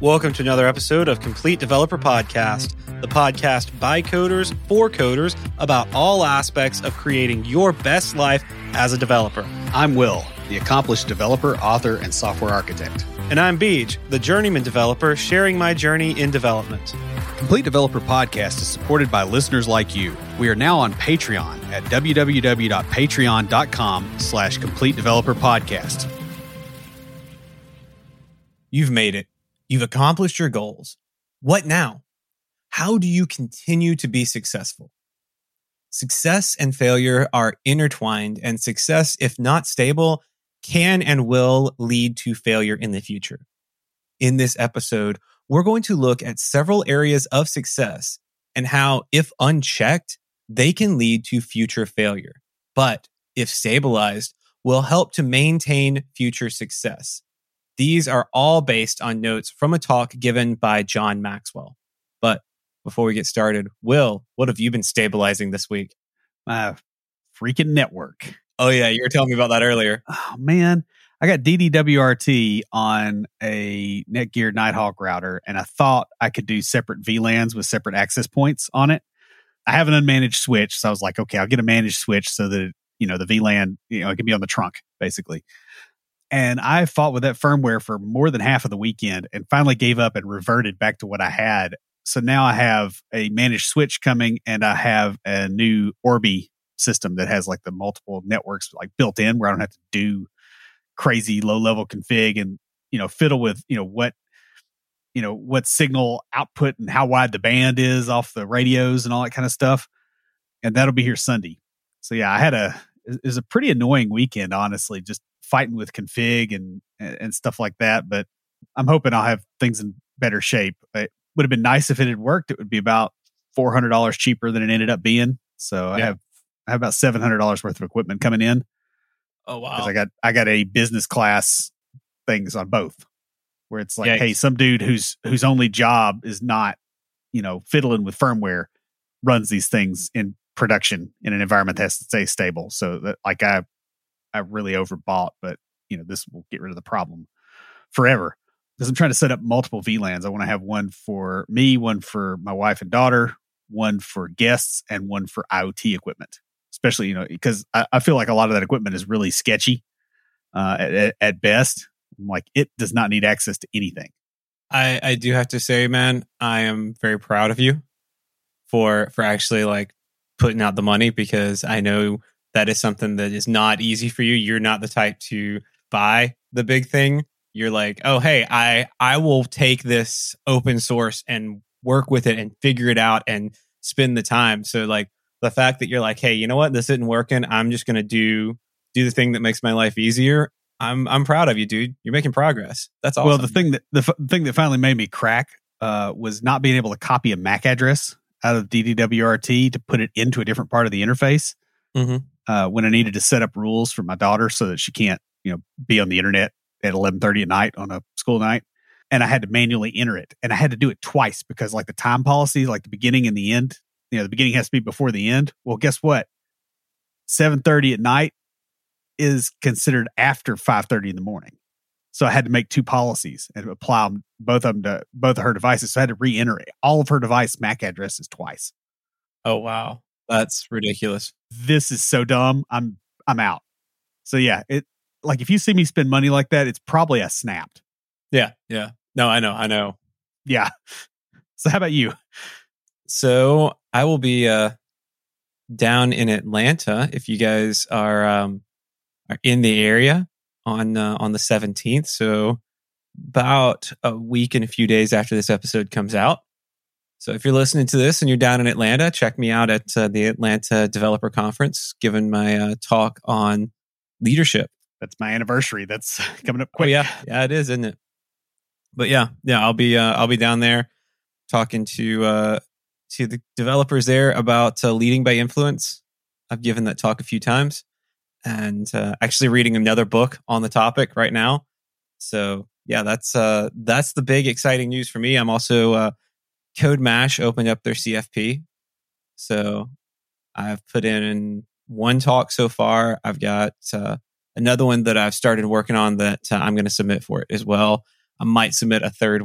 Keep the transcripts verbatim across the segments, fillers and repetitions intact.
Welcome to another episode of Complete Developer Podcast, the podcast by coders for coders about all aspects of creating your best life as a developer. I'm Will, the accomplished developer, author, and software architect. And I'm Beej, the journeyman developer sharing my journey in development. Complete Developer Podcast is supported by listeners like you. We are now on Patreon at www.patreon.com slash Complete Developer Podcast. You've made it. You've accomplished your goals. What now? How do you continue to be successful? Success and failure are intertwined, and success, if not stable, can and will lead to failure in the future. In this episode, we're going to look at several areas of success and how, if unchecked, they can lead to future failure, but if stabilized, will help to maintain future success. These are all based on notes from a talk given by John Maxwell. But before we get started, Will, what have you been stabilizing this week? My freaking network. Oh, yeah. You were telling me about that earlier. Oh, man. I got D D W R T on a Netgear Nighthawk router, and I thought I could do separate V LANs with separate access points on it. I have an unmanaged switch, so I was like, okay, I'll get a managed switch so that, you know, the V LAN, you know, it can be on the trunk, basically. And I fought with that firmware for more than half of the weekend and finally gave up and reverted back to what I had. So now I have a managed switch coming, and I have a new Orbi system that has like the multiple networks like built in where I don't have to do crazy low level config and, you know, fiddle with, you know, what, you know, what signal output and how wide the band is off the radios and all that kind of stuff. And that'll be here Sunday. So yeah, I had a, it was a pretty annoying weekend, honestly, just fighting with config and and stuff like that. But I'm hoping I'll have things in better shape. It would have been nice if it had worked. It would be about four hundred dollars cheaper than it ended up being. So yeah. I have I have about seven hundred dollars worth of equipment coming in. Oh wow! Because I got I got a business class things on both, where it's like, Yikes. Hey, some dude whose whose only job is not, you know, fiddling with firmware runs these things in production in an environment that has to stay stable. So that like I. I really overbought, but you know, this will get rid of the problem forever. Because I'm trying to set up multiple V LANs. I want to have one for me, one for my wife and daughter, one for guests, and one for IoT equipment. Especially, you know, because I, I feel like a lot of that equipment is really sketchy uh, at, at best. I'm like, it does not need access to anything. I, I do have to say, man, I am very proud of you for for actually like putting out the money, because I know that is something that is not easy for you. You're not the type to buy the big thing. You're like, oh, hey, I I will take this open source and work with it and figure it out and spend the time. So like the fact that you're like, hey, you know what? This isn't working. I'm just going to do do the thing that makes my life easier. I'm I'm proud of you, dude. You're making progress. That's awesome. Well, the thing that the f- thing that finally made me crack uh, was not being able to copy a M A C address out of D D W R T to put it into a different part of the interface. Mm-hmm. Uh, when I needed to set up rules for my daughter so that she can't, you know, be on the internet at eleven thirty at night on a school night. And I had to manually enter it. And I had to do it twice because like the time policy, like the beginning and the end, you know, the beginning has to be before the end. Well, guess what? seven thirty at night is considered after five thirty in the morning. So I had to make two policies and apply them, both of them to both of her devices. So I had to re-enter it. All of her device M A C addresses twice. Oh, wow. That's ridiculous. This is so dumb. I'm I'm out. So yeah, it like if you see me spend money like that, it's probably a snapped. Yeah, yeah. No, I know, I know. Yeah. So how about you? So I will be uh, down in Atlanta if you guys are um, are in the area on uh, on the seventeenth. So about a week and a few days after this episode comes out. So if you're listening to this and you're down in Atlanta, check me out at uh, the Atlanta Developer Conference, giving my uh, talk on leadership. That's my anniversary. That's coming up quick. Oh, yeah, yeah, it is, isn't it? But yeah, yeah, I'll be uh, I'll be down there talking to uh, to the developers there about uh, leading by influence. I've given that talk a few times, and uh, actually reading another book on the topic right now. So yeah, that's uh, that's the big exciting news for me. I'm also uh, CodeMash opened up their C F P. So I've put in one talk so far. I've got uh, another one that I've started working on that uh, I'm going to submit for it as well. I might submit a third one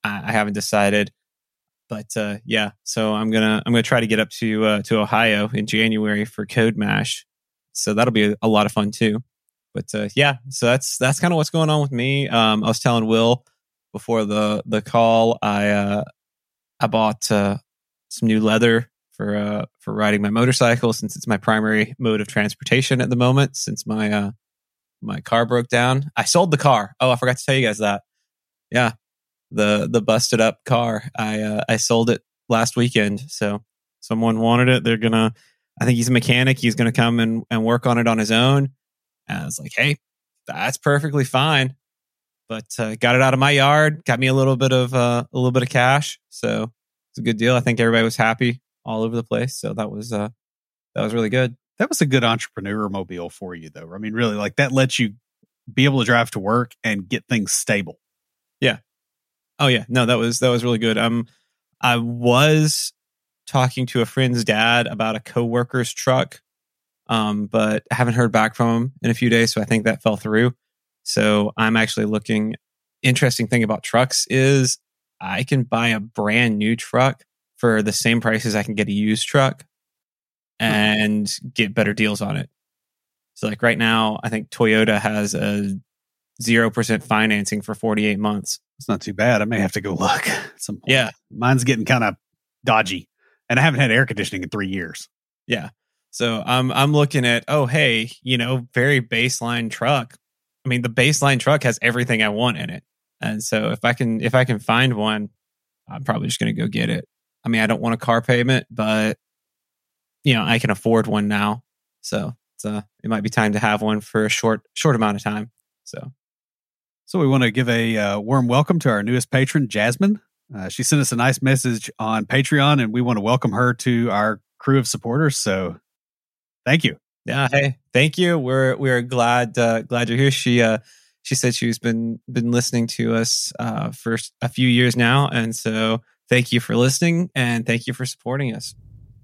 I, I haven't decided. But uh, yeah, so I'm gonna I'm gonna try to get up to uh, to Ohio in January for Code Mash. So that'll be a, a lot of fun too. But uh, yeah, so that's that's kind of what's going on with me. Um, I was telling Will before the the call, I uh, I bought uh, some new leather for uh, for riding my motorcycle, since it's my primary mode of transportation at the moment. Since my uh, my car broke down, I sold the car. Oh, I forgot to tell you guys that. Yeah, the the busted up car. I uh, I sold it last weekend. So someone wanted it. They're gonna. I think he's a mechanic. He's gonna come and, and work on it on his own. And I was like, hey, that's perfectly fine. But uh, got it out of my yard. Got me a little bit of uh, a little bit of cash. So it's a good deal. I think everybody was happy all over the place. So that was uh, that was really good. That was a good entrepreneur mobile for you, though. I mean, really, like that lets you be able to drive to work and get things stable. Yeah. Oh yeah. No, that was that was really good. Um, I was talking to a friend's dad about a coworker's truck, um, but I haven't heard back from him in a few days, so I think that fell through. So I'm actually looking. Interesting thing about trucks is I can buy a brand new truck for the same price as I can get a used truck, and get better deals on it. So like right now, I think Toyota has a zero percent financing for forty-eight months. It's not too bad. I may have to go look at some point. Yeah. Mine's getting kind of dodgy, and I haven't had air conditioning in three years. Yeah. So I'm I'm looking at, oh, hey, you know, very baseline truck. I mean, the baseline truck has everything I want in it. And so if I can if I can find one, I'm probably just going to go get it. I mean, I don't want a car payment, but you know, I can afford one now. So it's uh, it might be time to have one for a short short amount of time. So So we want to give a uh, warm welcome to our newest patron, Jasmine. Uh, she sent us a nice message on Patreon, and we want to welcome her to our crew of supporters. So thank you. Yeah. Hey, thank you. We're we're glad uh, glad you're here. She uh she said she's been been listening to us uh, for a few years now, and so thank you for listening, and thank you for supporting us.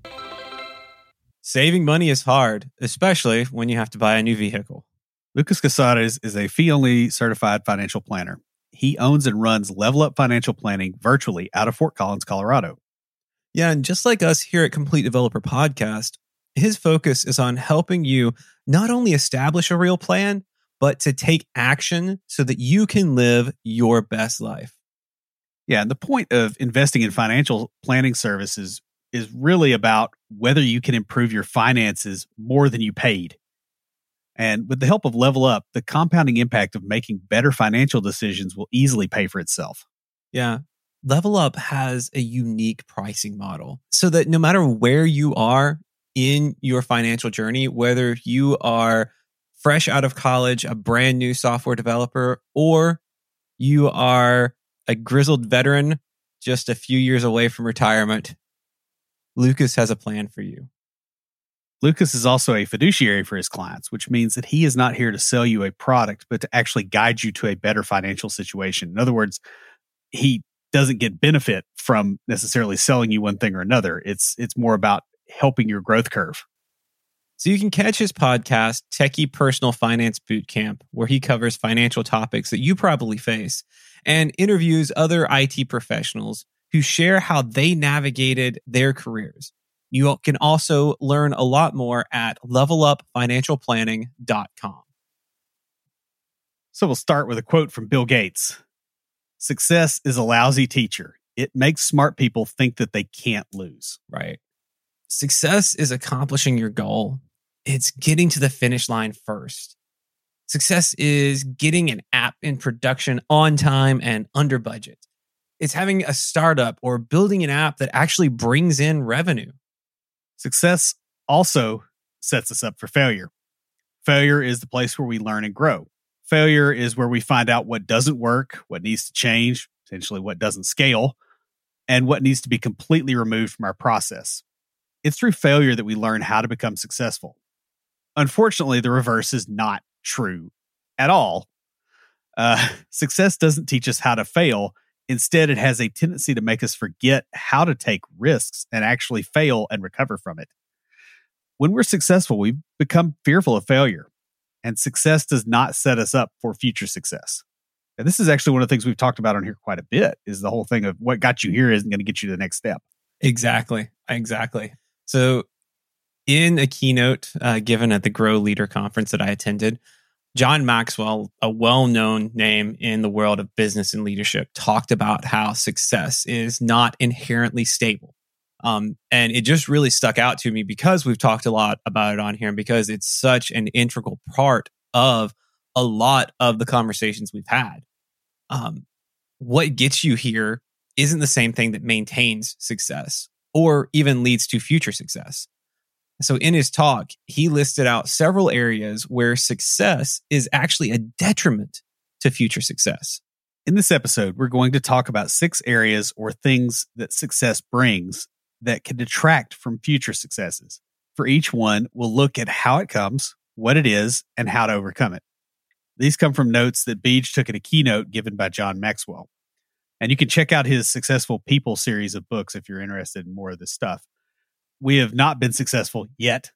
Saving money is hard, especially when you have to buy a new vehicle. Lucas Casares is a fee-only certified financial planner. He owns and runs Level Up Financial Planning virtually out of Fort Collins, Colorado. Yeah, and just like us here at Complete Developer Podcast, his focus is on helping you not only establish a real plan, but to take action so that you can live your best life. Yeah, and the point of investing in financial planning services is really about whether you can improve your finances more than you paid. And with the help of Level Up, the compounding impact of making better financial decisions will easily pay for itself. Yeah. Level Up has a unique pricing model so that no matter where you are in your financial journey, whether you are fresh out of college, a brand new software developer, or you are a grizzled veteran just a few years away from retirement, Lucas has a plan for you. Lucas is also a fiduciary for his clients, which means that he is not here to sell you a product, but to actually guide you to a better financial situation. In other words, he doesn't get benefit from necessarily selling you one thing or another. It's it's more about helping your growth curve. So you can catch his podcast, Techie Personal Finance Bootcamp, where he covers financial topics that you probably face and interviews other I T professionals who share how they navigated their careers. You can also learn a lot more at level up financial planning dot com. So we'll start with a quote from Bill Gates. Success is a lousy teacher. It makes smart people think that they can't lose. Right. Success is accomplishing your goal. It's getting to the finish line first. Success is getting an app in production on time and under budget. It's having a startup or building an app that actually brings in revenue. Success also sets us up for failure. Failure is the place where we learn and grow. Failure is where we find out what doesn't work, what needs to change, potentially what doesn't scale, and what needs to be completely removed from our process. It's through failure that we learn how to become successful. Unfortunately, the reverse is not true at all. Uh, success doesn't teach us how to fail. Instead, it has a tendency to make us forget how to take risks and actually fail and recover from it. When we're successful, we become fearful of failure, and success does not set us up for future success. And this is actually one of the things we've talked about on here quite a bit, is the whole thing of what got you here isn't going to get you to the next step. Exactly. Exactly. So in a keynote uh, given at the Grow Leader Conference that I attended, John Maxwell, a well-known name in the world of business and leadership, talked about how success is not inherently stable. Um, and it just really stuck out to me because we've talked a lot about it on here and because it's such an integral part of a lot of the conversations we've had. Um, what gets you here isn't the same thing that maintains success or even leads to future success. So in his talk, he listed out several areas where success is actually a detriment to future success. In this episode, we're going to talk about six areas or things that success brings that can detract from future successes. For each one, we'll look at how it comes, what it is, and how to overcome it. These come from notes that Beej took at a keynote given by John Maxwell. And you can check out his Successful People series of books if you're interested in more of this stuff. We have not been successful yet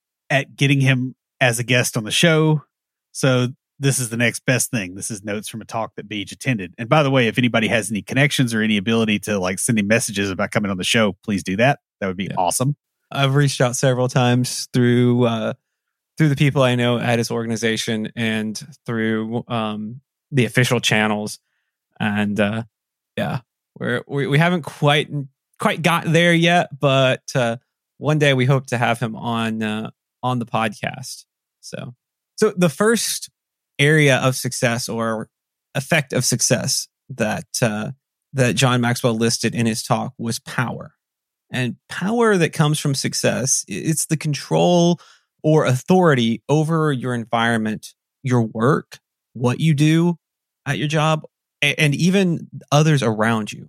at getting him as a guest on the show. So this is the next best thing. This is notes from a talk that Beej attended. And by the way, if anybody has any connections or any ability to like send him messages about coming on the show, please do that. That would be yeah. awesome. I've reached out several times through uh, through the people I know at his organization and through um, the official channels. And uh, yeah, we're, we we haven't quite quite got there yet, but uh, one day we hope to have him on uh, on the podcast. So, so the first area of success or effect of success that uh, that John Maxwell listed in his talk was power. And power that comes from success, it's the control or authority over your environment, your work, what you do at your job, and even others around you.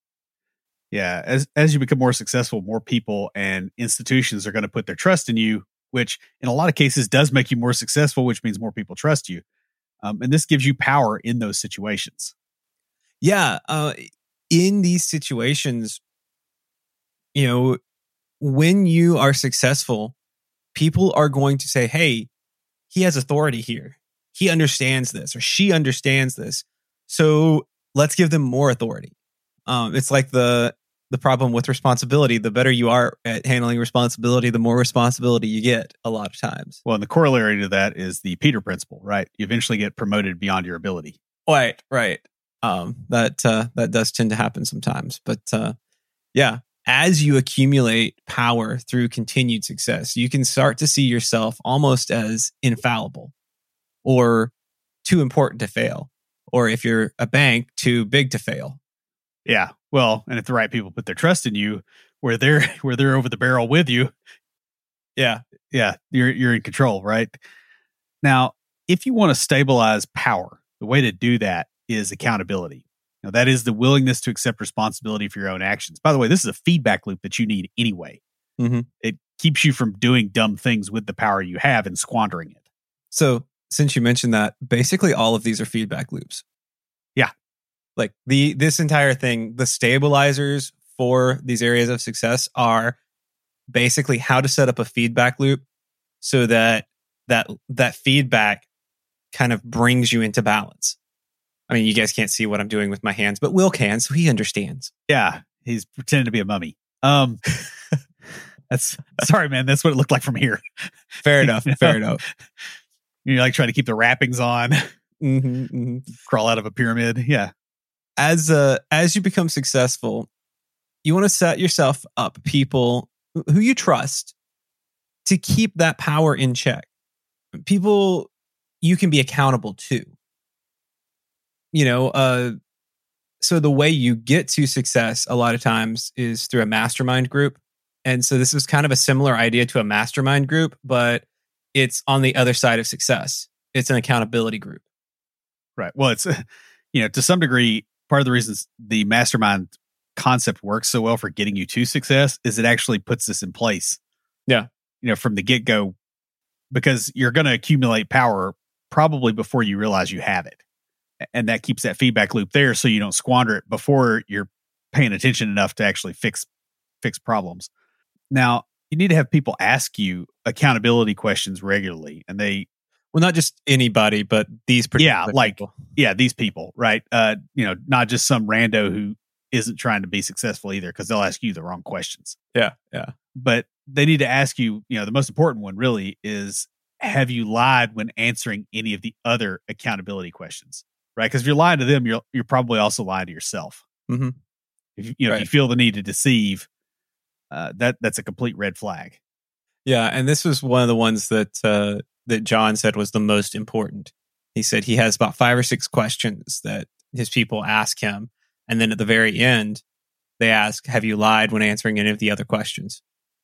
Yeah, as as you become more successful, more people and institutions are going to put their trust in you, which in a lot of cases does make you more successful, which means more people trust you. Um, and this gives you power in those situations. Yeah, uh, in these situations, you know, when you are successful, people are going to say, hey, he has authority here. He understands this or she understands this. So let's give them more authority. Um, it's like the the problem with responsibility. The better you are at handling responsibility, the more responsibility you get a lot of times. Well, and the corollary to that is the Peter principle, right? You eventually get promoted beyond your ability. Right, right. Um, that uh, that does tend to happen sometimes. But uh, yeah, as you accumulate power through continued success, you can start to see yourself almost as infallible or too important to fail. Or if you're a bank, too big to fail. Yeah. Well, and if the right people put their trust in you, where they're where they're over the barrel with you, yeah, yeah, you're you're in control, right? Now, if you want to stabilize power, the way to do that is accountability. Now, that is the willingness to accept responsibility for your own actions. By the way, this is a feedback loop that you need anyway. Mm-hmm. It keeps you from doing dumb things with the power you have and squandering it. So, since you mentioned that, basically all of these are feedback loops. Yeah. Like the this entire thing, the stabilizers for these areas of success are basically how to set up a feedback loop so that that that feedback kind of brings you into balance. I mean, you guys can't see what I'm doing with my hands, but Will can, so he understands. Yeah, he's pretending to be a mummy. Um, that's sorry, man. That's what it looked like from here. Fair enough. Fair enough. You're like trying to keep the wrappings on, mm-hmm, mm-hmm. crawl out of a pyramid. Yeah. As uh, as you become successful, you want to set yourself up people who you trust to keep that power in check. People you can be accountable to. You know, uh, so the way you get to success a lot of times is through a mastermind group. And so this is kind of a similar idea to a mastermind group, but it's on the other side of success. It's an accountability group. Right. Well, it's, you know, to some degree, part of the reasons the mastermind concept works so well for getting you to success is it actually puts this in place. Yeah. You know, from the get-go, because you're going to accumulate power probably before you realize you have it. And that keeps that feedback loop there so you don't squander it before you're paying attention enough to actually fix fix problems. Now, you need to have people ask you accountability questions regularly. And they Well, not just anybody, but these particular Yeah, like people. yeah, these people, right? Uh, you know, not just some rando who isn't trying to be successful either, because they'll ask you the wrong questions. Yeah, yeah. But they need to ask you, you know, the most important one really is, have you lied when answering any of the other accountability questions? Right? Because if you're lying to them, you're you're probably also lying to yourself. Mm-hmm. If you, you know, Right. if you feel the need to deceive, uh, that that's a complete red flag. Yeah, and this was one of the ones that uh, that John said was the most important. He said he has about five or six questions that his people ask him, and then at the very end, they ask, "Have you lied when answering any of the other questions?"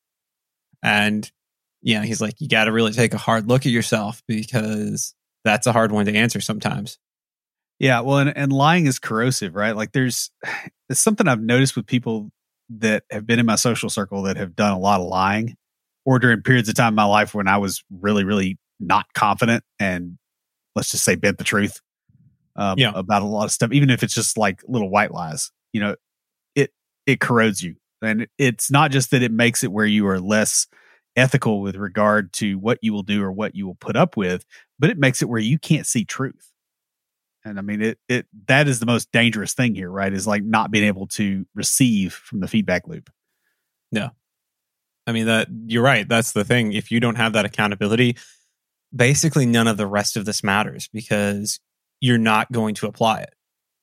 And yeah, he's like, "You got to really take a hard look at yourself, because that's a hard one to answer sometimes." Yeah, well, and, and lying is corrosive, right? Like there's it's something I've noticed with people that have been in my social circle that have done a lot of lying, or during periods of time in my life when I was really, really not confident and let's just say bent the truth um, Yeah. about a lot of stuff, even if it's just like little white lies. You know, it it corrodes you, and it's not just that it makes it where you are less ethical with regard to what you will do or what you will put up with, but it makes it where you can't see truth. And I mean, it, it, that is the most dangerous thing here, right? Is like not being able to receive from the feedback loop. No. I mean, that you're right. That's the thing. If you don't have that accountability, basically none of the rest of this matters, because you're not going to apply it.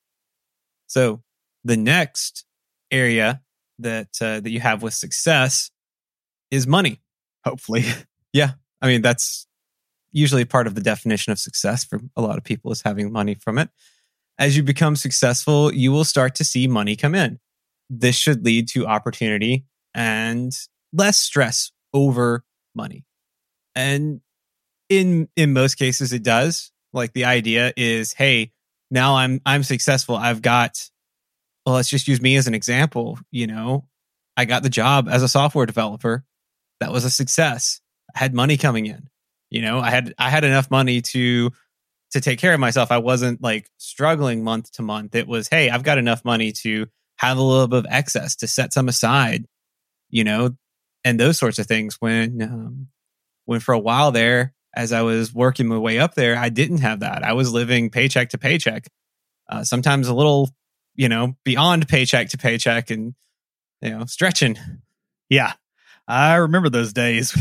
So the next area that, uh, that you have with success is money. Hopefully. Yeah. I mean, that's usually part of the definition of success for a lot of people, is having money from it. As you become successful, you will start to see money come in. This should lead to opportunity and less stress over money. And in in most cases it does. Like the idea is, hey, now I'm I'm successful. I've got, well, let's just use me as an example, you know. I got the job as a software developer. That was a success. I had money coming in. You know, I had I had enough money to to take care of myself. I wasn't like struggling month to month. It was, hey, I've got enough money to have a little bit of excess, to set some aside, you know, and those sorts of things. When um, when for a while there, as I was working my way up there, I didn't have that. I was living paycheck to paycheck, uh, sometimes a little, you know, beyond paycheck to paycheck, and you know, stretching. Yeah, I remember those days.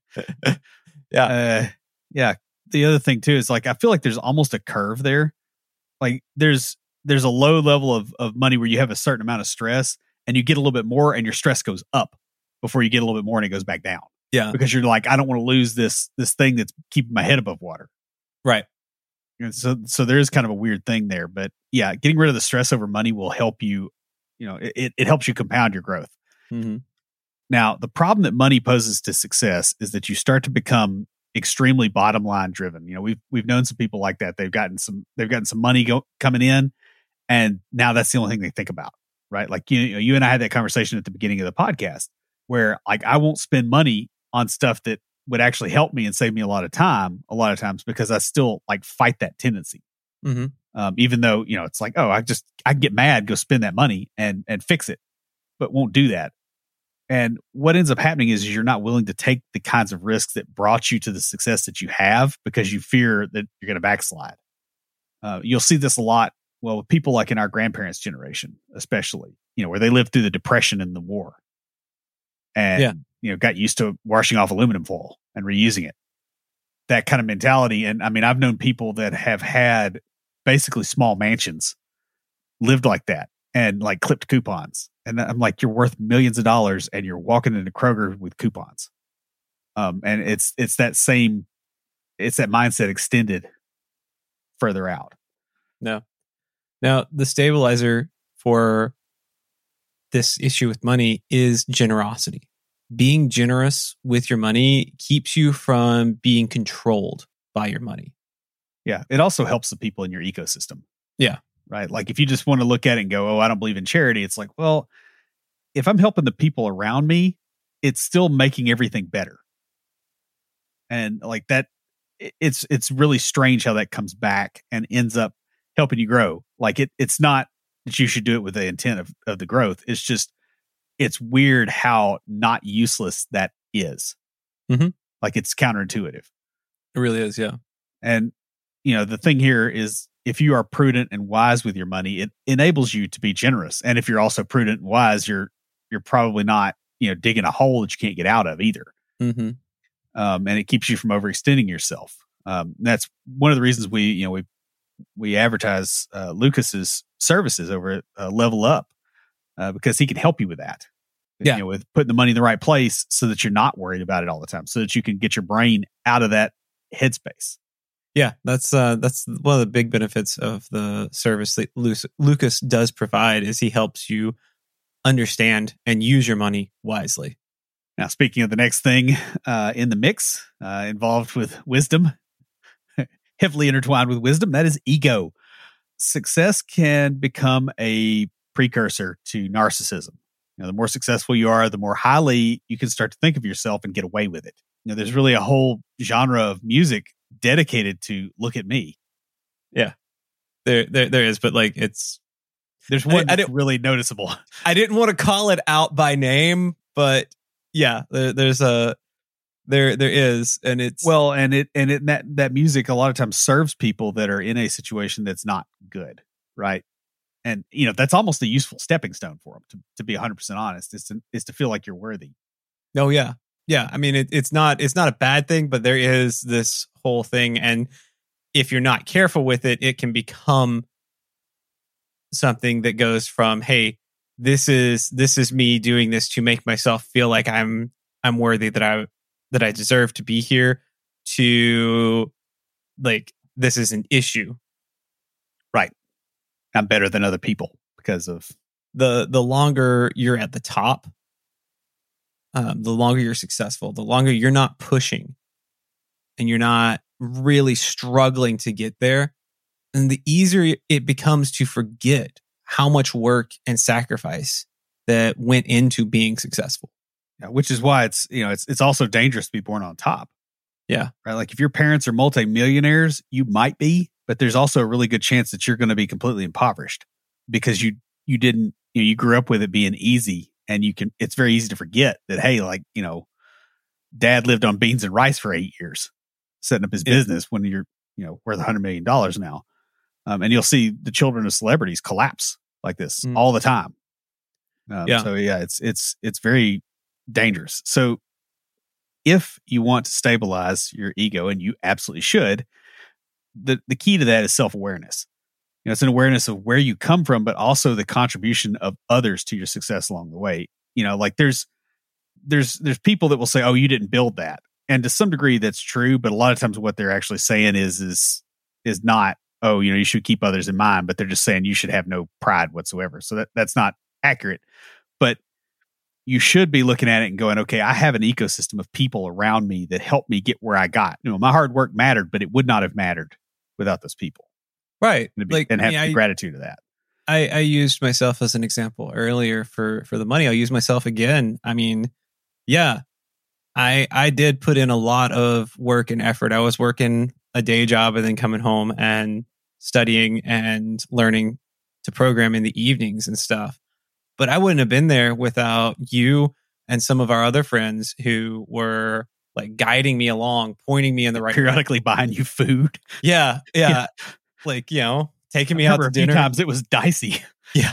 Yeah. Uh, yeah. The other thing too is like, I feel like there's almost a curve there. Like there's, there's a low level of, of money where you have a certain amount of stress and you get a little bit more and your stress goes up before you get a little bit more and it goes back down. Yeah. Because you're like, I don't want to lose this, this thing that's keeping my head above water. Right. And so, so there is kind of a weird thing there, but yeah, getting rid of the stress over money will help you, you know, it, it helps you compound your growth. Mm-hmm. Now, the problem that money poses to success is that you start to become extremely bottom line driven. You know, we've we've known some people like that. They've gotten some they've gotten some money go, coming in, and now that's the only thing they think about, right? Like you, you know, you and I had that conversation at the beginning of the podcast, where like I won't spend money on stuff that would actually help me and save me a lot of time, a lot of times, because I still like fight that tendency. Mm-hmm. Um, even though you know it's like, oh, I just I get mad, go spend that money and and fix it, but won't do that. And what ends up happening is you're not willing to take the kinds of risks that brought you to the success that you have because you fear that you're going to backslide. Uh, you'll see this a lot. Well, with people like in our grandparents' generation, especially, you know, where they lived through the Depression and the war, and yeah. you know, got used to washing off aluminum foil and reusing it. That kind of mentality. And I mean, I've known people that have had basically small mansions, lived like that, and like clipped coupons. And I'm like, you're worth millions of dollars and you're walking into Kroger with coupons. Um, and it's, it's that same, it's that mindset extended further out. No. Now, the stabilizer for this issue with money is generosity. Being generous with your money keeps you from being controlled by your money. Yeah. It also helps the people in your ecosystem. Yeah. Right. Like if you just want to look at it and go, oh, I don't believe in charity. It's like, well, if I'm helping the people around me, it's still making everything better. And like that, it's, it's really strange how that comes back and ends up helping you grow. Like it, it's not that you should do it with the intent of, of the growth. It's just, it's weird how not useless that is. Mm-hmm. Like it's counterintuitive. It really is. Yeah. And, you know, the thing here is if you are prudent and wise with your money, it enables you to be generous. And if you're also prudent and wise, you're, you're probably not, you know, digging a hole that you can't get out of either. Mm-hmm. Um, and it keeps you from overextending yourself. Um, that's one of the reasons we, you know, we, we advertise uh, Lucas's services over at uh, Level Up uh, because he can help you with that. Yeah. You know, with putting the money in the right place so that you're not worried about it all the time, so that you can get your brain out of that headspace. Yeah, that's uh, that's one of the big benefits of the service that Lucas does provide is he helps you understand and use your money wisely. Now, speaking of the next thing uh, in the mix, uh, involved with wisdom, heavily intertwined with wisdom, that is ego. Success can become a precursor to narcissism. You know, the more successful you are, the more highly you can start to think of yourself and get away with it. You know, there's really a whole genre of music dedicated to "Look at me." Yeah, there, there, there is, but like it's there's one I, I that's really noticeable. I didn't want to call it out by name, but yeah, there, there's a there, there is, and it's well, and it and it that that music a lot of times serves people that are in a situation that's not good, right? And, you know, that's almost a useful stepping stone for them, to, to be one hundred percent honest, is to, is to feel like you're worthy. Oh, yeah. Yeah. I mean, it, it's not it's not a bad thing, but there is this whole thing. And if you're not careful with it, it can become something that goes from, hey, this is this is me doing this to make myself feel like I'm I'm worthy, that I that I deserve to be here, to like, this is an issue. Right. I'm better than other people because of the the longer you're at the top, um, the longer you're successful, the longer you're not pushing and you're not really struggling to get there, and the easier it becomes to forget how much work and sacrifice that went into being successful. Yeah, which is why it's, you know, it's it's also dangerous to be born on top. Yeah. Right. Like if your parents are multimillionaires, you might be, but there's also a really good chance that you're going to be completely impoverished because you you didn't, you know, you grew up with it being easy, and you can, it's very easy to forget that, hey, like, you know, dad lived on beans and rice for eight years setting up his yeah. business when you're, you know, worth a hundred million dollars now. Um, and you'll see the children of celebrities collapse like this mm. all the time. Um, yeah. So yeah, it's, it's, it's very dangerous. So if you want to stabilize your ego, and you absolutely should, the, the key to that is self-awareness. You know, it's an awareness of where you come from, but also the contribution of others to your success along the way. You know, like there's, there's, there's people that will say, oh, you didn't build that. And to some degree that's true, but a lot of times what they're actually saying is, is, is not, oh, you know, you should keep others in mind, but they're just saying you should have no pride whatsoever. So that, that's not accurate, but you should be looking at it and going, okay, I have an ecosystem of people around me that helped me get where I got. You know, my hard work mattered, but it would not have mattered without those people. Right. And, be, like, and have I mean, I, gratitude to that. I, I used myself as an example earlier for, for the money. I'll use myself again. I mean, yeah, I, I did put in a lot of work and effort. I was working a day job and then coming home and studying and learning to program in the evenings and stuff. But I wouldn't have been there without you and some of our other friends who were like guiding me along, pointing me in the right periodically direction. Buying you food. Yeah, yeah. yeah. Like, you know, taking me out to dinner. A few times it was dicey. Yeah.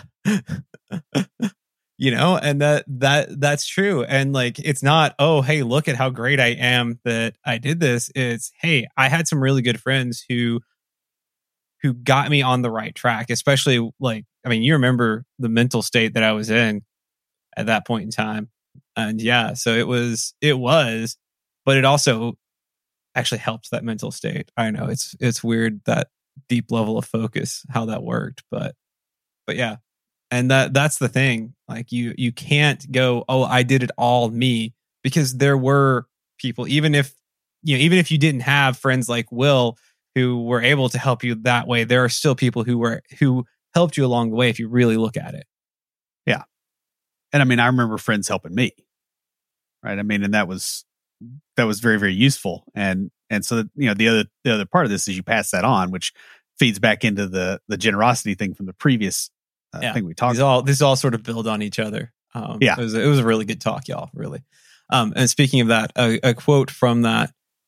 You know, and that that that's true. And like, it's not, oh, hey, look at how great I am that I did this. It's, hey, I had some really good friends who who got me on the right track, especially like, I mean, you remember the mental state that I was in at that point in time. And yeah, so it was, it was, but it also actually helped that mental state. I know it's, it's weird, that deep level of focus, how that worked, but, but yeah. And that, that's the thing. Like you, you can't go, oh, I did it all me, because there were people, even if, you know, even if you didn't have friends like Will, who were able to help you that way, there are still people who were, who helped you along the way if you really look at it. Yeah. And I mean, I remember friends helping me. Right. I mean, and that was, that was very, very useful. And, and so, you know, the other, the other part of this is you pass that on, which feeds back into the, the generosity thing from the previous uh, yeah. thing we talked these about. All, these all sort of build on each other. Um, yeah. It was, it was a really good talk, y'all, really. Um, and speaking of that, a, a quote from that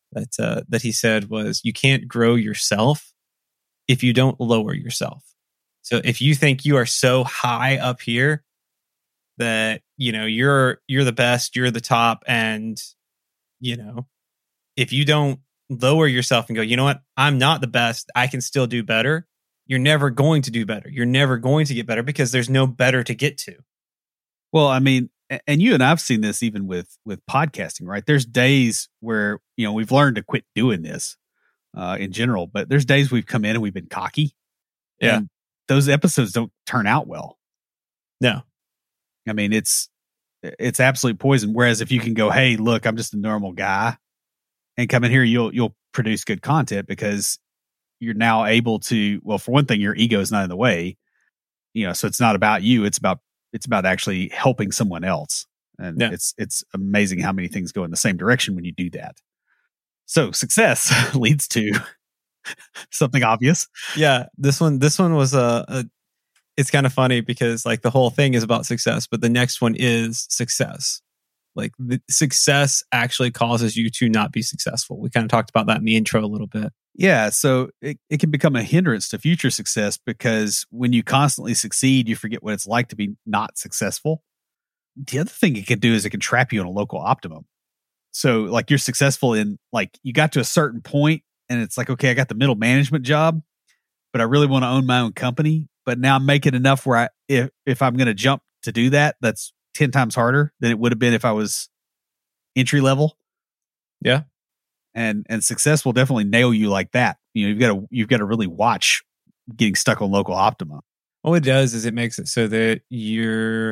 that uh, that he said was, you can't grow yourself if you don't lower yourself. So if you think you are so high up here that, you know, you're you're the best, you're the top, and, you know, if you don't lower yourself and go, you know what, I'm not the best, I can still do better, you're never going to do better. You're never going to get better because there's no better to get to. Well, I mean, and you and I've seen this even with with podcasting, right? There's days where, you know, we've learned to quit doing this uh, in general, but there's days we've come in and we've been cocky. Yeah. And those episodes don't turn out well. No. I mean, it's it's absolute poison. Whereas if you can go, hey, look, I'm just a normal guy, and come in here, you'll you'll produce good content because you're now able to, well, for one thing, your ego is not in the way, you know, so it's not about you. It's about, it's about actually helping someone else. And yeah. it's, it's amazing how many things go in the same direction when you do that. So success leads to something obvious. Yeah. This one, this one was a, a it's kind of funny because like the whole thing is about success, but the next one is success. Like the success actually causes you to not be successful. We kind of talked about that in the intro a little bit. Yeah. So it, it can become a hindrance to future success because when you constantly succeed, you forget what it's like to be not successful. The other thing it can do is it can trap you in a local optimum. So like you're successful in, like, you got to a certain point and it's like, okay, I got the middle management job, but I really want to own my own company. But now I'm making enough where I, if, if I'm going to jump to do that, that's ten times harder than it would have been if I was entry level. Yeah. And, and success will definitely nail you like that. You know, you've got to, you've got to really watch getting stuck on local optima. What it does is it makes it so that you're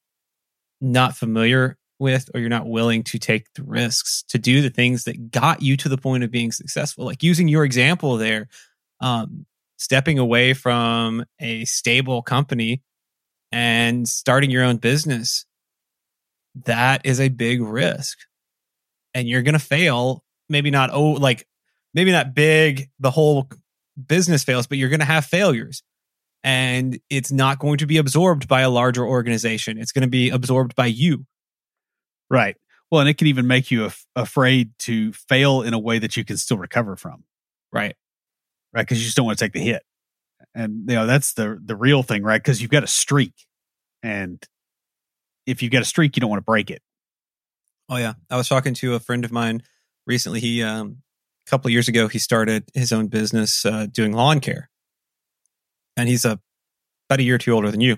not familiar with, or you're not willing to take the risks to do the things that got you to the point of being successful. Like using your example there, um, stepping away from a stable company and starting your own business, that is a big risk. And you're going to fail. Maybe not, oh, like maybe not big, the whole business fails, but you're going to have failures. And it's not going to be absorbed by a larger organization. It's going to be absorbed by you. Right. Well, and it can even make you af- afraid to fail in a way that you can still recover from. Right. Right. Because you just don't want to take the hit. And, you know, that's the the real thing, right? Because you've got a streak. And if you've got a streak, you don't want to break it. Oh, yeah. I was talking to a friend of mine recently. He, um, a couple of years ago, he started his own business uh, doing lawn care. And he's a, about a year or two older than you.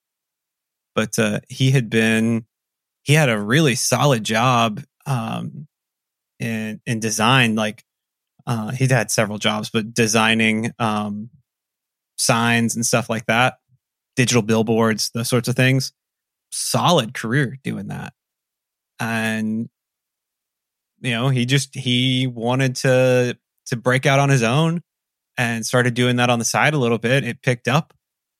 But uh, he had been, he had a really solid job um, in, in design. Like uh, he'd had several jobs, but designing um, signs and stuff like that, digital billboards, those sorts of things. Solid career doing that. And, you know, he just, he wanted to, to break out on his own and started doing that on the side a little bit. It picked up.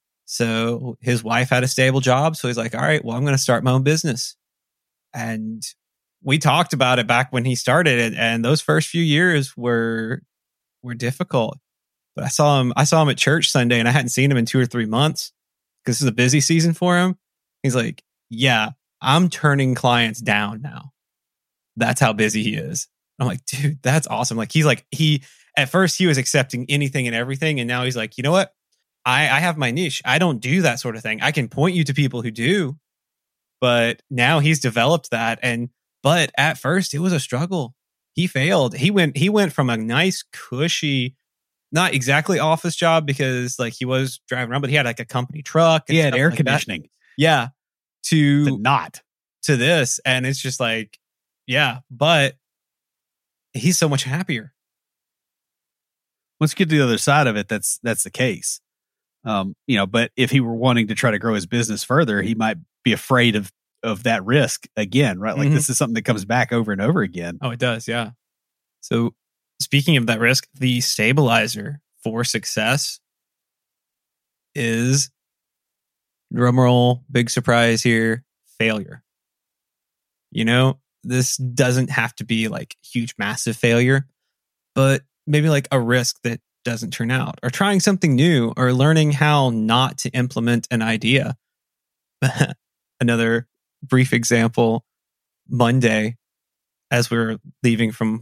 So his wife had a stable job. So he's like, all right, well, I'm going to start my own business. And we talked about it back when he started it. And those first few years were, were difficult. But I saw him, I saw him at church Sunday and I hadn't seen him in two or three months because this is a busy season for him. He's like, yeah, I'm turning clients down now. That's how busy he is. I'm like, dude, that's awesome. Like he's like, he, at first he was accepting anything and everything. And now he's like, you know what? I, I have my niche. I don't do that sort of thing. I can point you to people who do, but now he's developed that. And, but at first it was a struggle. He failed. He went, he went from a nice, cushy, not exactly office job because like he was driving around, but he had like a company truck. He had air like conditioning. That. Yeah. To, to not to this. And it's just like, yeah, but he's so much happier. Once you get to the other side of it, that's that's the case. Um, you know, but if he were wanting to try to grow his business further, he might be afraid of of that risk again, right? Like mm-hmm. This is something that comes back over and over again. Oh, it does, yeah. So speaking of that risk, the stabilizer for success is, drumroll, big surprise here, failure. You know, this doesn't have to be like huge, massive failure, but maybe like a risk that doesn't turn out, or trying something new, or learning how not to implement an idea. Another brief example, Monday, as we were leaving from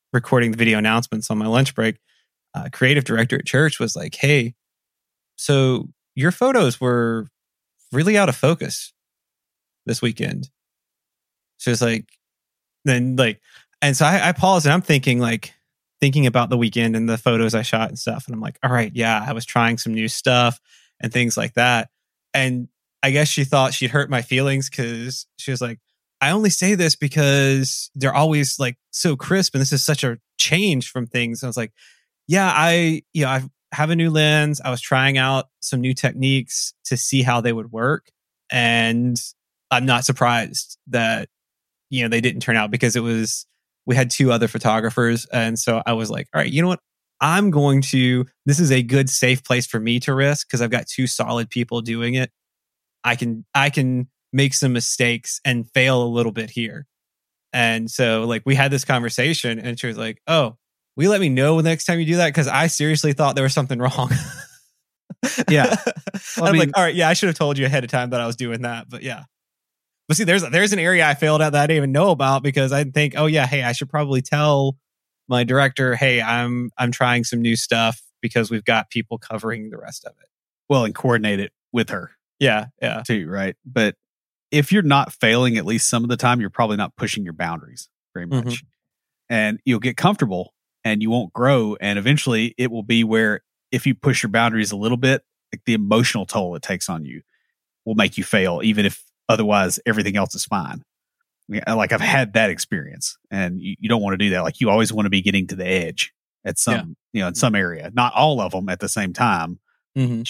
recording the video announcements on my lunch break, uh, creative director at church was like, "Hey, so your photos were really out of focus this weekend." She was like, then like, and so I, I paused and I'm thinking like, thinking about the weekend and the photos I shot and stuff. And I'm like, all right, yeah, I was trying some new stuff and things like that. And I guess she thought she'd hurt my feelings because she was like, I only say this because they're always like so crisp. And this is such a change from things. I was like, yeah, I, you know, I have a new lens. I was trying out some new techniques to see how they would work. And I'm not surprised that, you know, they didn't turn out because it was, we had two other photographers. And so I was like, all right, you know what? I'm going to, this is a good, safe place for me to risk because I've got two solid people doing it. I can, I can make some mistakes and fail a little bit here. And so like we had this conversation and she was like, oh, will you let me know the next time you do that? Because I seriously thought there was something wrong. Yeah. Well, I I'm mean, like, all right, yeah, I should have told you ahead of time that I was doing that. But yeah. But see, there's there's an area I failed at that I didn't even know about because I think, oh yeah, hey, I should probably tell my director, hey, I'm I'm trying some new stuff because we've got people covering the rest of it. Well, and coordinate it with her. Yeah, yeah. Too, right? But if you're not failing at least some of the time, you're probably not pushing your boundaries very much. Mm-hmm. And you'll get comfortable and you won't grow. And eventually it will be where if you push your boundaries a little bit, like the emotional toll it takes on you will make you fail, even if otherwise everything else is fine. Like I've had that experience and you, you don't want to do that. Like you always want to be getting to the edge at some, yeah. you know, in some area, not all of them at the same time. Mm-hmm.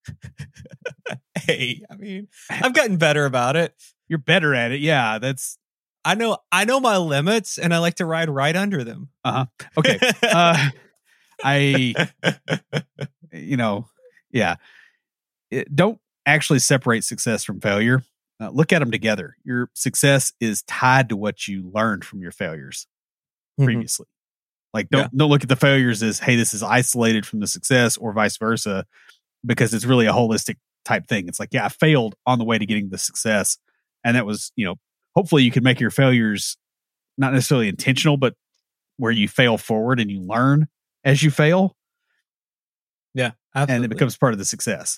Hey, I mean, I've gotten better about it. You're better at it. Yeah. That's, I know, I know my limits and I like to ride right under them. Uh-huh. Okay. uh, I, you know, yeah. It, don't actually separate success from failure. Uh, look at them together. Your success is tied to what you learned from your failures mm-hmm. previously. Like don't, yeah. don't look at the failures as, hey, this is isolated from the success or vice versa, because it's really a holistic type thing. It's like, yeah, I failed on the way to getting the success. And that was, you know, hopefully you can make your failures not necessarily intentional, but where you fail forward and you learn as you fail. Yeah, absolutely. And it becomes part of the success.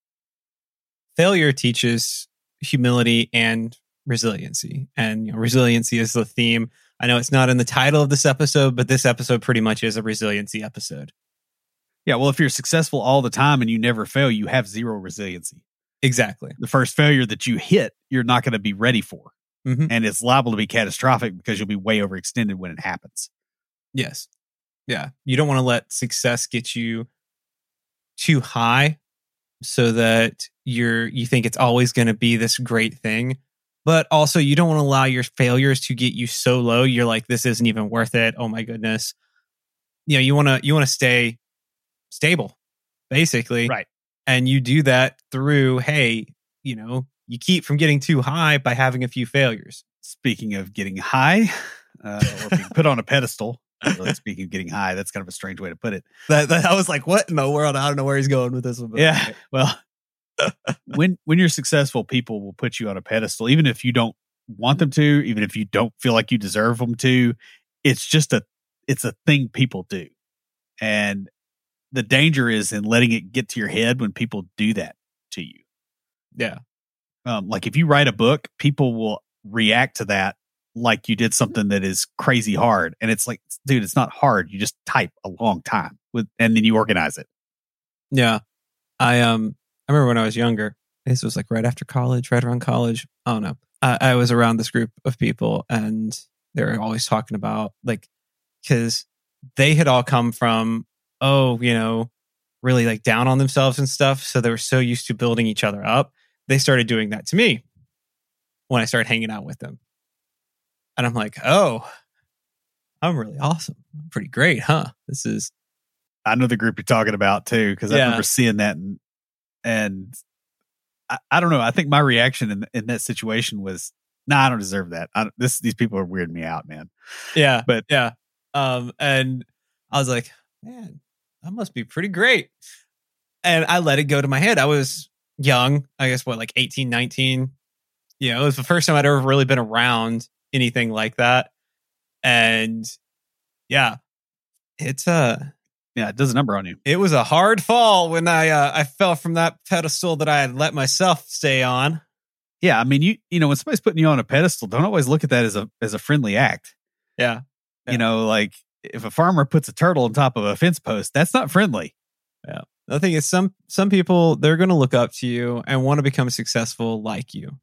Failure teaches humility and resiliency. And you know, resiliency is the theme. I know it's not in the title of this episode, but this episode pretty much is a resiliency episode. Yeah, well, if you're successful all the time and you never fail, you have zero resiliency. Exactly. The first failure that you hit, you're not going to be ready for. Mm-hmm. And it's liable to be catastrophic because you'll be way overextended when it happens. Yes. Yeah. You don't want to let success get you too high so that you're you think it's always going to be this great thing. But also you don't want to allow your failures to get you so low you're like, this isn't even worth it. Oh my goodness. You know, you want to you want to stay stable, basically. Right. And you do that through, hey, you know, you keep from getting too high by having a few failures. Speaking of getting high, uh, or being put on a pedestal, not really speaking of getting high, that's kind of a strange way to put it. That, that I was like, what in the world? I don't know where he's going with this one. But yeah. Okay. Well, when when you're successful, people will put you on a pedestal, even if you don't want them to, even if you don't feel like you deserve them to. It's just a it's a thing people do. And the danger is in letting it get to your head when people do that to you. Yeah. Um, like if you write a book, people will react to that like you did something that is crazy hard. And it's like, dude, it's not hard. You just type a long time with, and then you organize it. Yeah. I, um, I remember when I was younger, this was like right after college, right around college. I don't know. I, I was around this group of people and they were always talking about like, cause they had all come from, oh, you know, really like down on themselves and stuff. So they were so used to building each other up. They started doing that to me when I started hanging out with them. And I'm like, oh, I'm really awesome. I'm pretty great, huh? This is. I know the group you're talking about too, because yeah. I remember seeing that. And, and I, I don't know. I think my reaction in, in that situation was, nah, I don't deserve that. I don't, this, these people are weirding me out, man. Yeah. But yeah. Um, and I was like, man, that must be pretty great. And I let it go to my head. I was young, I guess, what, like eighteen, nineteen. You know, it was the first time I'd ever really been around anything like that. And Yeah. It's uh Yeah, it does a number on you. It was a hard fall when I uh, I fell from that pedestal that I had let myself stay on. Yeah, I mean, you you know, when somebody's putting you on a pedestal, don't always look at that as a as a friendly act. Yeah. yeah. You know, like if a farmer puts a turtle on top of a fence post, that's not friendly. Yeah. The thing is, some some people, they're going to look up to you and want to become successful like you,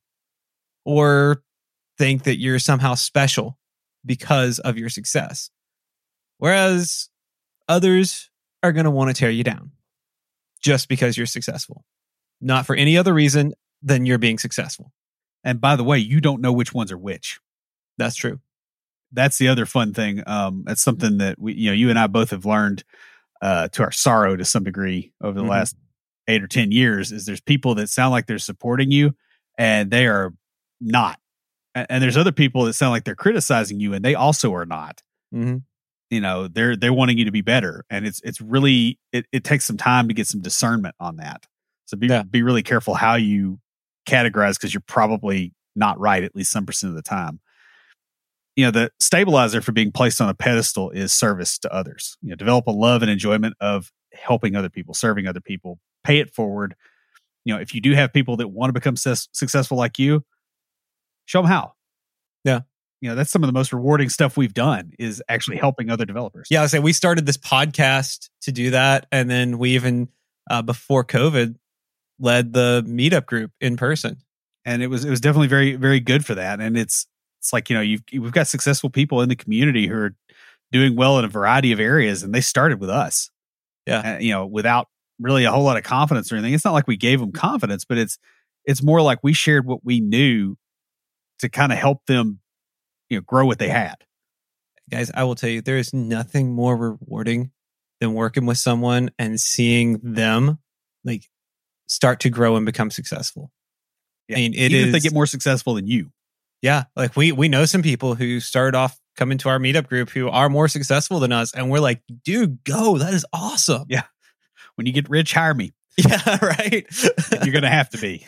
or think that you're somehow special because of your success. Whereas others are going to want to tear you down just because you're successful, not for any other reason than you're being successful. And by the way, you don't know which ones are which. That's true. That's the other fun thing. Um, that's something that we, you know, you and I both have learned uh, to our sorrow to some degree over the mm-hmm. last eight or ten years. Is there's people that sound like they're supporting you, and they are not. And, and there's other people that sound like they're criticizing you, and they also are not. Mm-hmm. You know, they're they're wanting you to be better, and it's it's really it, it takes some time to get some discernment on that. So be yeah. be really careful how you categorize, because you're probably not right at least some percent of the time. You know, the stabilizer for being placed on a pedestal is service to others. You know, develop a love and enjoyment of helping other people, serving other people, pay it forward. You know, if you do have people that want to become ses- successful like you, show them how. Yeah. You know, that's some of the most rewarding stuff we've done, is actually helping other developers. Yeah, I was saying we started this podcast to do that. And then we even, uh, before COVID, led the meetup group in person. And it was it was definitely very, very good for that. And it's it's like, you know, you've we've got successful people in the community who are doing well in a variety of areas, and they started with us. Yeah. Uh, you know, without really a whole lot of confidence or anything. It's not like we gave them confidence, but it's it's more like we shared what we knew to kind of help them, you know, grow what they had. Guys, I will tell you, there is nothing more rewarding than working with someone and seeing them like start to grow and become successful. Yeah. I mean, it Even is, if they get more successful than you. Yeah. Like we, we know some people who started off coming to our meetup group who are more successful than us. And we're like, dude, go. That is awesome. Yeah. When you get rich, hire me. Yeah. Right. You're going to have to be.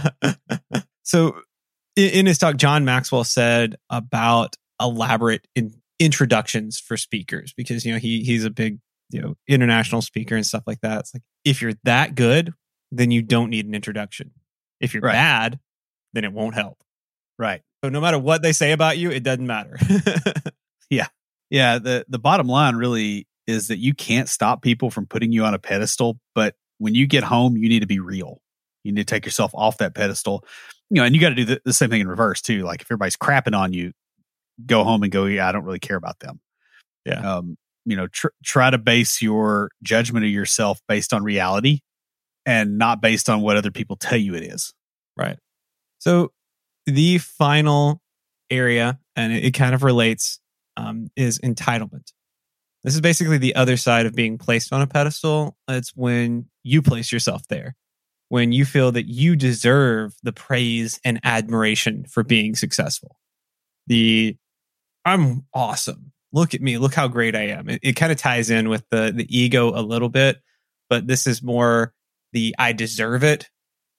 So in, in his talk, John Maxwell said about elaborate in, introductions for speakers, because, you know, he he's a big, you know, international speaker and stuff like that. It's like, if you're that good, then you don't need an introduction. If you're right. bad, then it won't help. Right. So no matter what they say about you, it doesn't matter. Yeah. Yeah. The, the bottom line really is that you can't stop people from putting you on a pedestal, but when you get home, you need to be real. You need to take yourself off that pedestal. You know, and you got to do the, the same thing in reverse too. Like if everybody's crapping on you, go home and go, yeah, I don't really care about them. Yeah. Um, you know, tr- try to base your judgment of yourself based on reality and not based on what other people tell you it is. Right. So the final area, and it, it kind of relates, um, is entitlement. This is basically the other side of being placed on a pedestal. It's when you place yourself there, when you feel that you deserve the praise and admiration for being successful. The, I'm awesome. Look at me. Look how great I am. It, it kind of ties in with the, the ego a little bit, but this is more the I deserve it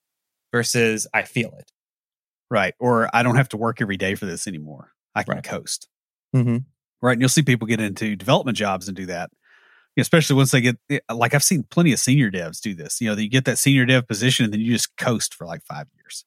versus I feel it. Right. Or I don't have to work every day for this anymore. I can right. coast. Mm-hmm. Right. And you'll see people get into development jobs and do that, you know, especially once they get, like I've seen plenty of senior devs do this. You know, you get that senior dev position and then you just coast for like five years.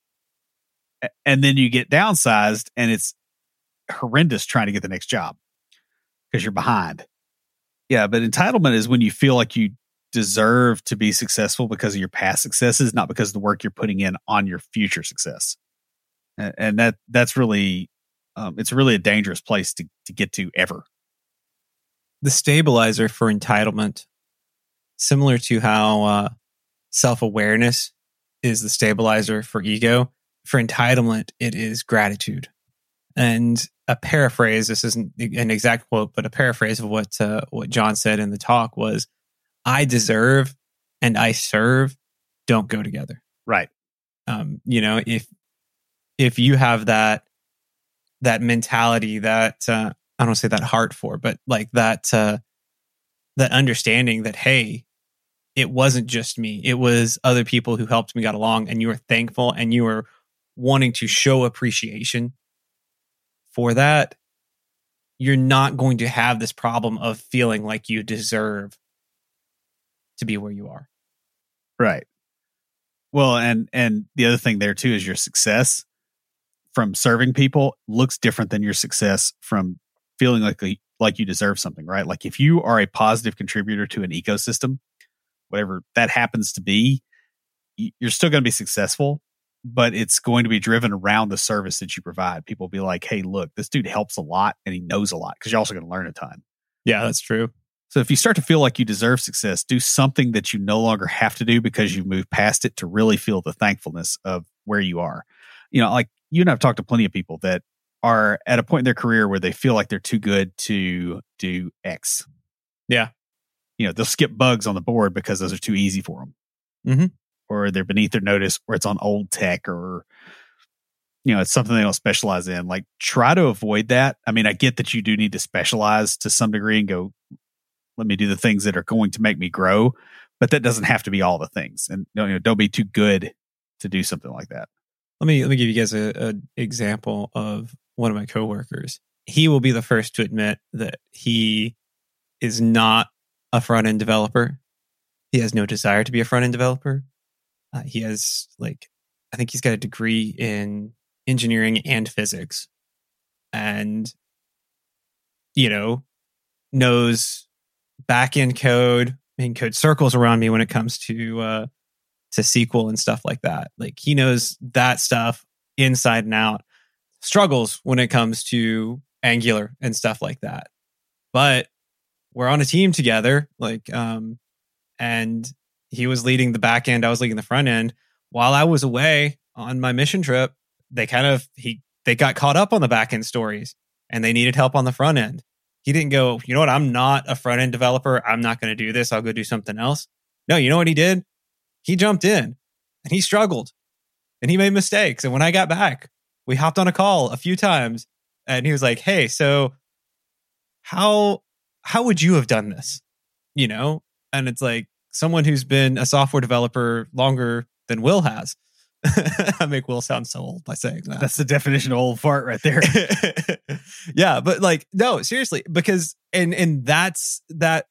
And then you get downsized and it's horrendous trying to get the next job because you're behind. Yeah. But entitlement is when you feel like you deserve to be successful because of your past successes, not because of the work you're putting in on your future success. And, and that that's really, um, it's really a dangerous place to, to get to ever. The stabilizer for entitlement, similar to how uh, self-awareness is the stabilizer for ego, for entitlement, it is gratitude. And a paraphrase, this isn't an exact quote, but a paraphrase of what uh, what John said in the talk was, I deserve and I serve don't go together. Right. Um, you know, if if you have that that mentality, that uh, I don't say that heart for, but like that uh, that understanding that, hey, it wasn't just me, it was other people who helped me, got along, and you were thankful and you were wanting to show appreciation for that, you're not going to have this problem of feeling like you deserve to be where you are. Right. Well, and and the other thing there too is your success from serving people looks different than your success from feeling like like you deserve something, right? Like if you are a positive contributor to an ecosystem, whatever that happens to be, you're still going to be successful, but it's going to be driven around the service that you provide. People will be like, hey, look, this dude helps a lot and he knows a lot, because you're also going to learn a ton. Yeah, that's true. So if you start to feel like you deserve success, do something that you no longer have to do because you've moved past it to really feel the thankfulness of where you are. You know, like you and I've talked to plenty of people that are at a point in their career where they feel like they're too good to do X. Yeah. You know, they'll skip bugs on the board because those are too easy for them. Mm-hmm. Or they're beneath their notice, or it's on old tech, or, you know, it's something they don't specialize in. Like, try to avoid that. I mean, I get that you do need to specialize to some degree and go, let me do the things that are going to make me grow, but that doesn't have to be all the things. And you know, don't be too good to do something like that. Let me let me give you guys a, a example of one of my coworkers. He will be the first to admit that he is not a front end developer. He has no desire to be a front end developer. Uh, he has like, I think he's got a degree in engineering and physics, and you know, knows back end code and code circles around me when it comes to uh, to S Q L and stuff like that. Like, he knows that stuff inside and out. Struggles when it comes to Angular and stuff like that. But we're on a team together, like, um, and he was leading the back end, I was leading the front end. While I was away on my mission trip, they kind of he they got caught up on the back end stories, and they needed help on the front end. He didn't go, you know what, I'm not a front end developer. I'm not going to do this. I'll go do something else. No, you know what he did? He jumped in and he struggled and he made mistakes. And when I got back, we hopped on a call a few times and he was like, hey, so how, how would you have done this? You know? And it's like, someone who's been a software developer longer than Will has. I make Will sound so old by saying that. That's the definition of old fart right there. Yeah, but like, no, seriously, because and and that's that,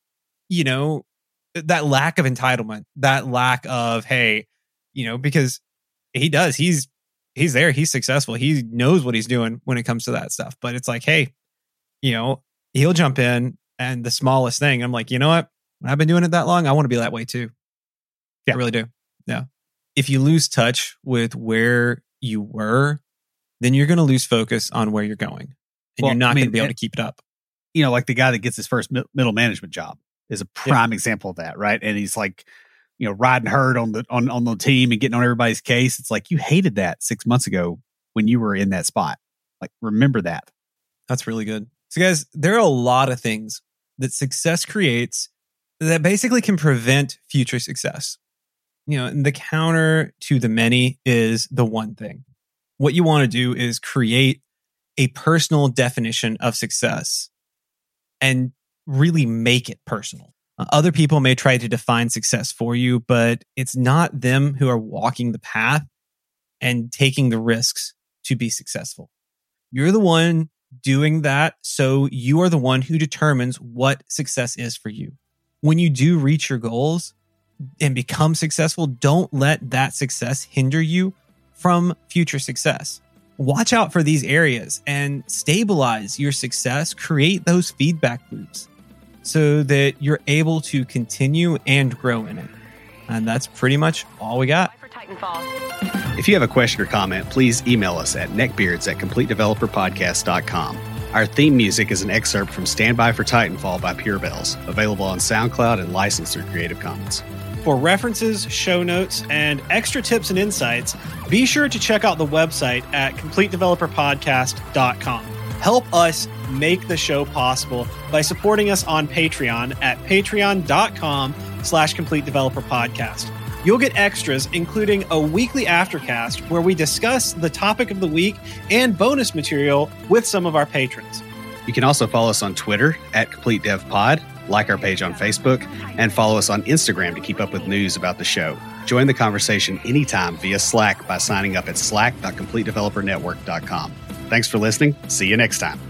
you know, that lack of entitlement, that lack of, hey, you know, because he does, he's he's there, he's successful, he knows what he's doing when it comes to that stuff. But it's like, hey, you know, he'll jump in and the smallest thing, I'm like, you know what? When I've been doing it that long, I want to be that way too. Yeah. I really do. Yeah. If you lose touch with where you were, then you're going to lose focus on where you're going. And well, you're not I mean, going to be able to keep it up. You know, like the guy that gets his first middle management job is a prime yeah. example of that, right? And he's like, you know, riding herd on the on, on the team and getting on everybody's case. It's like, you hated that six months ago when you were in that spot. Like, remember that. That's really good. So guys, there are a lot of things that success creates that basically can prevent future success. You know, and the counter to the many is the one thing. What you want to do is create a personal definition of success and really make it personal. Uh, other people may try to define success for you, but it's not them who are walking the path and taking the risks to be successful. You're the one doing that, so you are the one who determines what success is for you. When you do reach your goals and become successful, don't let that success hinder you from future success. Watch out for these areas and stabilize your success. Create those feedback loops so that you're able to continue and grow in it. And that's pretty much all we got. If you have a question or comment, please email us at neckbeards at complete developer podcast dot com. Our theme music is an excerpt from Stand By for Titanfall by Pure Bells, available on SoundCloud and licensed through Creative Commons. For references, show notes, and extra tips and insights, be sure to check out the website at complete developer podcast dot com. Help us make the show possible by supporting us on Patreon at patreon dot com slash complete developer podcast. You'll get extras, including a weekly aftercast where we discuss the topic of the week and bonus material with some of our patrons. You can also follow us on Twitter at CompleteDevPod, like our page on Facebook, and follow us on Instagram to keep up with news about the show. Join the conversation anytime via Slack by signing up at slack dot complete developer network dot com. Thanks for listening. See you next time.